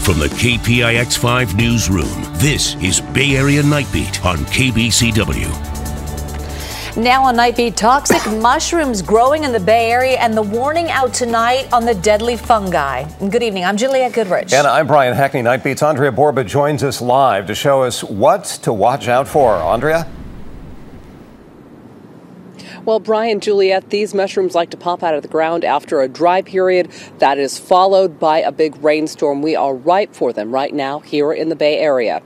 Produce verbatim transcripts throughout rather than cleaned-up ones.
From the K P I X five newsroom, this is Bay Area Night Beat on K B C W. Now on Night Beat, toxic mushrooms growing in the Bay Area and the warning out tonight on the deadly fungi. Good evening, I'm Juliette Goodrich. And I'm Brian Hackney. Night Beat's Andrea Borba joins us live to show us what to watch out for. Andrea? Well, Brian, Juliette, these mushrooms like to pop out of the ground after a dry period that is followed by a big rainstorm. We are ripe for them right now here in the Bay Area.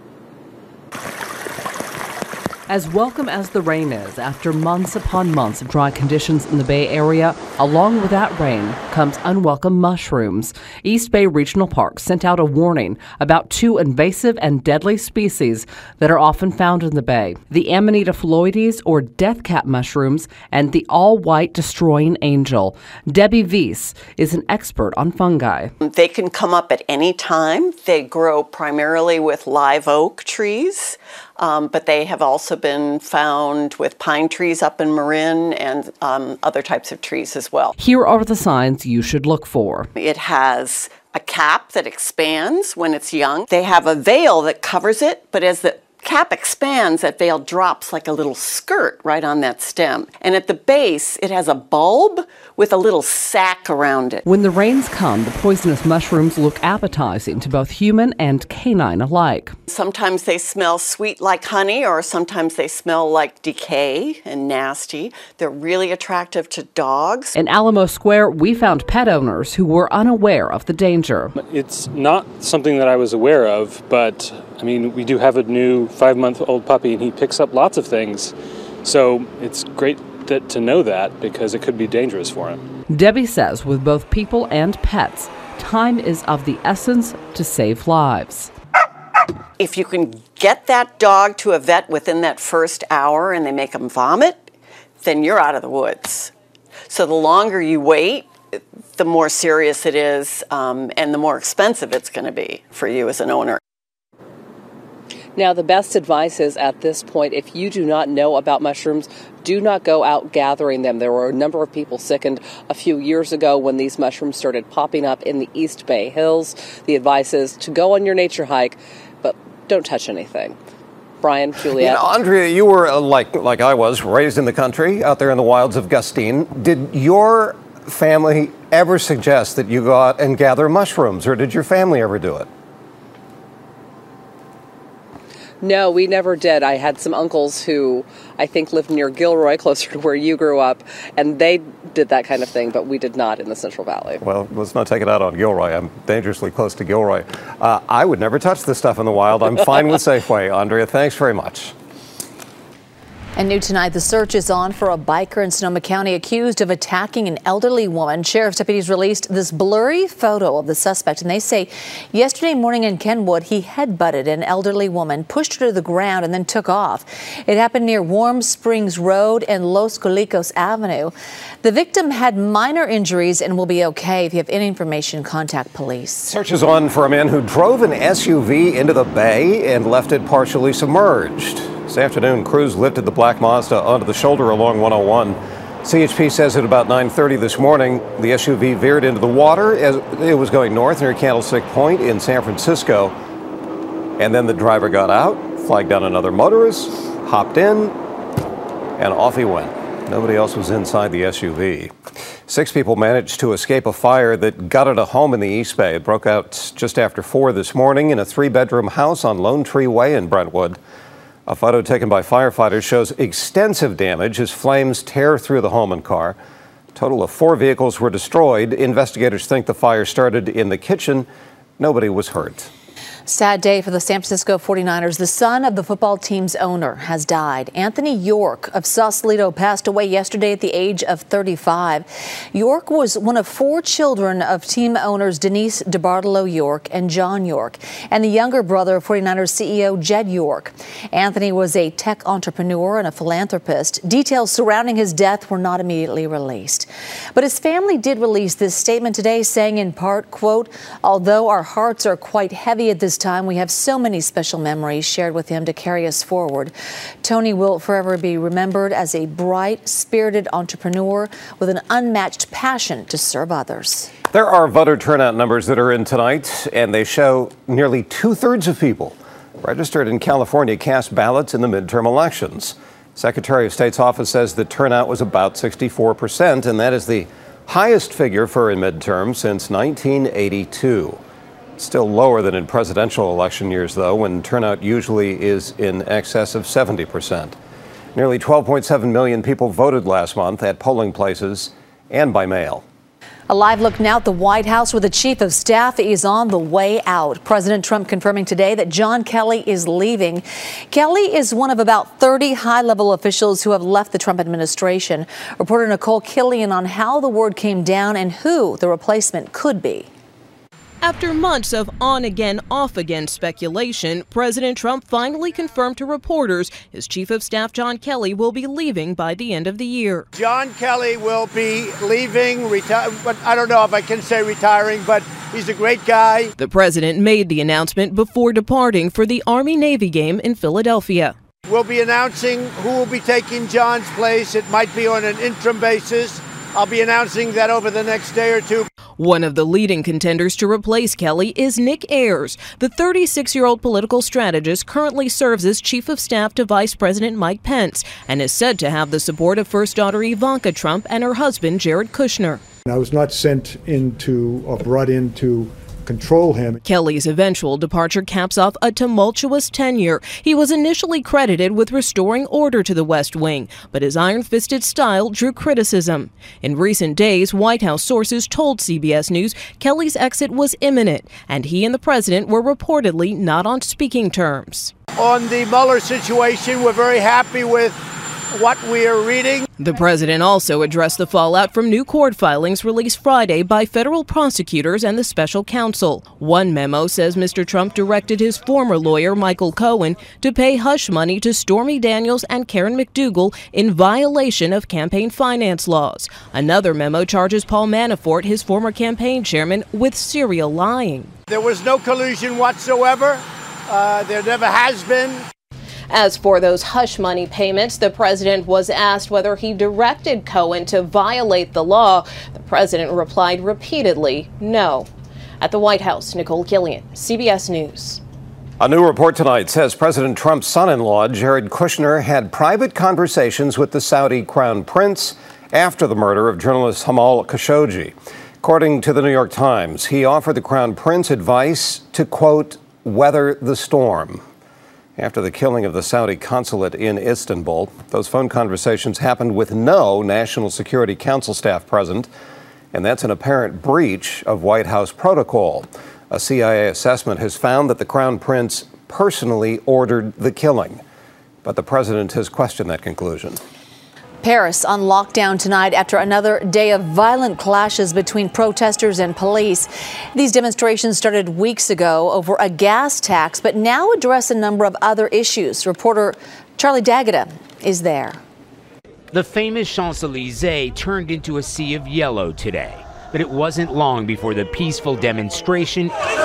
As welcome as the rain is, after months upon months of dry conditions in the Bay Area, along with that rain comes unwelcome mushrooms. East Bay Regional Park sent out a warning about two invasive and deadly species that are often found in the Bay: the Amanita phalloides, or death cap mushrooms, and the all-white destroying angel. Debbie Weiss is an expert on fungi. They can come up at any time. They grow primarily with live oak trees. Um, but they have also been found with pine trees up in Marin and um, other types of trees as well. Here are the signs you should look for. It has a cap that expands when it's young. They have a veil that covers it, but as the cap expands, that veil drops like a little skirt right on that stem. And at the base, it has a bulb with a little sac around it. When the rains come, the poisonous mushrooms look appetizing to both human and canine alike. Sometimes they smell sweet like honey, or sometimes they smell like decay and nasty. They're really attractive to dogs. In Alamo Square, we found pet owners who were unaware of the danger. It's not something that I was aware of, but I mean, we do have a new five-month-old puppy, and he picks up lots of things. So it's great that, to know that, because it could be dangerous for him. Debbie says with both people and pets, time is of the essence to save lives. If you can get that dog to a vet within that first hour and they make them vomit, then you're out of the woods. So the longer you wait, the more serious it is, um, and the more expensive it's going to be for you as an owner. Now, the best advice is at this point, if you do not know about mushrooms, do not go out gathering them. There were a number of people sickened a few years ago when these mushrooms started popping up in the East Bay Hills. The advice is to go on your nature hike, but don't touch anything. Brian, Juliette. You know, Andrea, you were, uh, like, like I was, raised in the country, out there in the wilds of Gustine. Did your family ever suggest that you go out and gather mushrooms, or did your family ever do it? No, we never did. I had some uncles who I think lived near Gilroy, closer to where you grew up, and they did that kind of thing, but we did not in the Central Valley. Well, let's not take it out on Gilroy. I'm dangerously close to Gilroy. Uh, I would never touch this stuff in the wild. I'm fine with Safeway. Andrea, thanks very much. And new tonight, the search is on for a biker in Sonoma County accused of attacking an elderly woman. Sheriff's deputies released this blurry photo of the suspect, and they say yesterday morning in Kenwood, he headbutted an elderly woman, pushed her to the ground, and then took off. It happened near Warm Springs Road and Los Colicos Avenue. The victim had minor injuries and will be okay. If you have any information, contact police. Search is on for a man who drove an S U V into the bay and left it partially submerged. This afternoon, crews lifted the black Mazda onto the shoulder along one oh one. C H P says at about nine thirty this morning, the S U V veered into the water as it was going north near Candlestick Point in San Francisco. And then the driver got out, flagged down another motorist, hopped in, and off he went. Nobody else was inside the S U V. Six people managed to escape a fire that gutted a home in the East Bay. It broke out just after four this morning in a three-bedroom house on Lone Tree Way in Brentwood. A photo taken by firefighters shows extensive damage as flames tear through the home and car. A total of four vehicles were destroyed. Investigators think the fire started in the kitchen. Nobody was hurt. Sad day for the San Francisco forty-niners. The son of the football team's owner has died. Anthony York of Sausalito passed away yesterday at the age of thirty-five. York was one of four children of team owners Denise DeBartolo York and John York, and the younger brother of forty-niners C E O Jed York. Anthony was a tech entrepreneur and a philanthropist. Details surrounding his death were not immediately released. But his family did release this statement today, saying in part, quote, "Although our hearts are quite heavy at this time. We have so many special memories shared with him to carry us forward. Tony will forever be remembered as a bright, spirited entrepreneur with an unmatched passion to serve others. There are voter turnout numbers that are in tonight, and they show nearly two-thirds of people registered in California cast ballots in the midterm elections. Secretary of State's office says the turnout was about sixty-four percent, and that is the highest figure for a midterm since nineteen eighty-two. Still lower than in presidential election years, though, when turnout usually is in excess of seventy percent. Nearly twelve point seven million people voted last month at polling places and by mail. A live look now at the White House, where the chief of staff is on the way out. President Trump confirming today that John Kelly is leaving. Kelly is one of about thirty high-level officials who have left the Trump administration. Reporter Nicole Killian on how the word came down and who the replacement could be. After months of on-again, off-again speculation, President Trump finally confirmed to reporters his Chief of Staff John Kelly will be leaving by the end of the year. John Kelly will be leaving, reti- but I don't know if I can say retiring, but he's a great guy. The president made the announcement before departing for the Army-Navy game in Philadelphia. We'll be announcing who will be taking John's place. It might be on an interim basis. I'll be announcing that over the next day or two. One of the leading contenders to replace Kelly is Nick Ayers. The thirty-six-year-old political strategist currently serves as chief of staff to Vice President Mike Pence and is said to have the support of first daughter Ivanka Trump and her husband Jared Kushner. I was not sent into or brought in to control him. Kelly's eventual departure caps off a tumultuous tenure. He was initially credited with restoring order to the West Wing, but his iron-fisted style drew criticism. In recent days, White House sources told C B S News Kelly's exit was imminent, and he and the president were reportedly not on speaking terms. On the Mueller situation, we're very happy with what we are reading. The president also addressed the fallout from new court filings released Friday by federal prosecutors and the special counsel. One memo says Mister Trump directed his former lawyer, Michael Cohen, to pay hush money to Stormy Daniels and Karen McDougal in violation of campaign finance laws. Another memo charges Paul Manafort, his former campaign chairman, with serial lying. There was no collusion whatsoever. Uh, there never has been. As for those hush money payments, the president was asked whether he directed Cohen to violate the law. The president replied repeatedly, no. At the White House, Nicole Killian, C B S News. A new report tonight says President Trump's son-in-law, Jared Kushner, had private conversations with the Saudi crown prince after the murder of journalist Jamal Khashoggi. According to the New York Times, he offered the crown prince advice to, quote, weather the storm. After the killing of the Saudi consulate in Istanbul, those phone conversations happened with no National Security Council staff present, and that's an apparent breach of White House protocol. A C I A assessment has found that the Crown Prince personally ordered the killing, but the president has questioned that conclusion. Paris on lockdown tonight after another day of violent clashes between protesters and police. These demonstrations started weeks ago over a gas tax, but now address a number of other issues. Reporter Charlie D'Agata is there. The famous Champs-Élysées turned into a sea of yellow today, but it wasn't long before the peaceful demonstration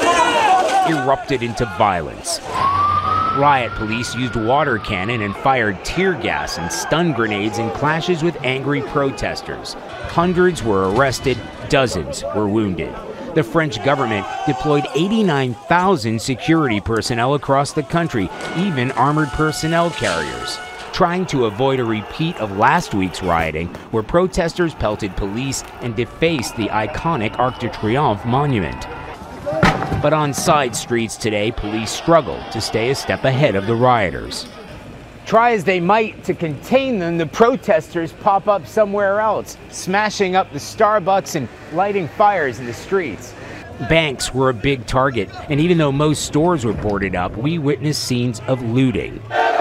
erupted into violence. Riot police used water cannon and fired tear gas and stun grenades in clashes with angry protesters. Hundreds were arrested, dozens were wounded. The French government deployed eighty-nine thousand security personnel across the country, even armored personnel carriers, trying to avoid a repeat of last week's rioting, where protesters pelted police and defaced the iconic Arc de Triomphe monument. But on side streets today, police struggled to stay a step ahead of the rioters. Try as they might to contain them, the protesters pop up somewhere else, smashing up the Starbucks and lighting fires in the streets. Banks were a big target, and even though most stores were boarded up, we witnessed scenes of looting.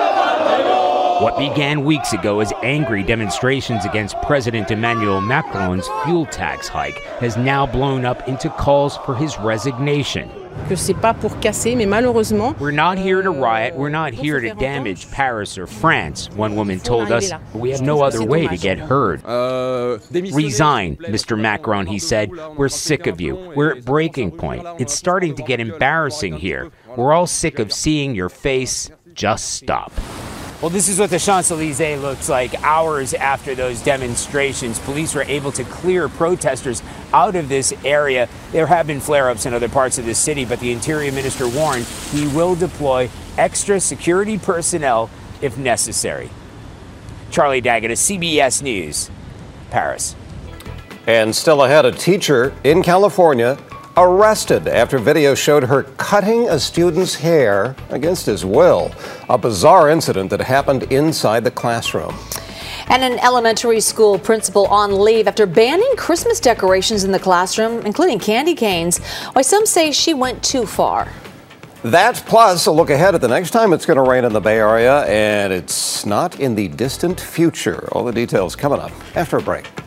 What began weeks ago as angry demonstrations against President Emmanuel Macron's fuel tax hike has now blown up into calls for his resignation. We're not here to riot. We're not here to damage Paris or France. One woman told us we have no other way to get heard. Resign, Mister Macron, he said. We're sick of you. We're at breaking point. It's starting to get embarrassing here. We're all sick of seeing your face. Just stop. Well, this is what the Champs-Élysées looks like hours after those demonstrations. Police were able to clear protesters out of this area. There have been flare-ups in other parts of the city, but the Interior Minister warned he will deploy extra security personnel if necessary. Charlie Daggett, C B S News, Paris. And still ahead, a teacher in California arrested after video showed her cutting a student's hair against his will. A bizarre incident that happened inside the classroom. And an elementary school principal on leave after banning Christmas decorations in the classroom, including candy canes. Why some say she went too far. That plus a look ahead at the next time it's going to rain in the Bay Area, and it's not in the distant future. All the details coming up after a break.